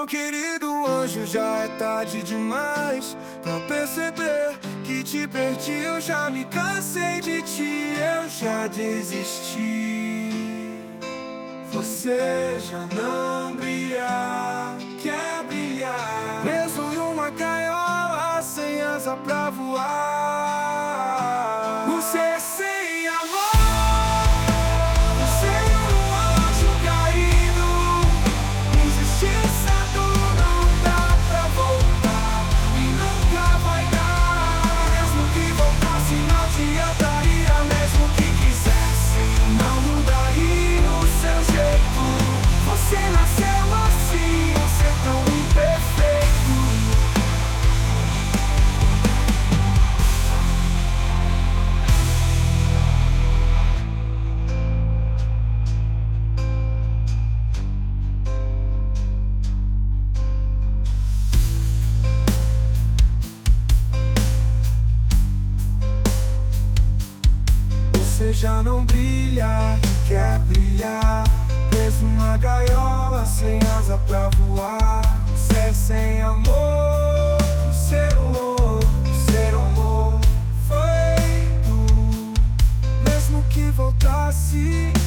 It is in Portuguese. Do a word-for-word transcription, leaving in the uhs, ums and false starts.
querido anjo, já é tarde demais pra perceber que te perdi. Eu já me cansei de ti, eu já desisti. Você já não brilha, quer brilhar, preso em uma gaiola sem asa pra voar. Você é sem amor, você é um anjo caído, injustiçado, não dá pra voltar e nunca vai dar. Mesmo que voltasse não te ataria, mesmo que quisesse não mudaria o seu jeito. Você nasceu assim, um ser tão imperfeito. Você já não brilha, quer brilhar, preso numa gaiola sem asa pra voar. Você é sem amor, ser amor, ser amor feito. Mesmo que voltasse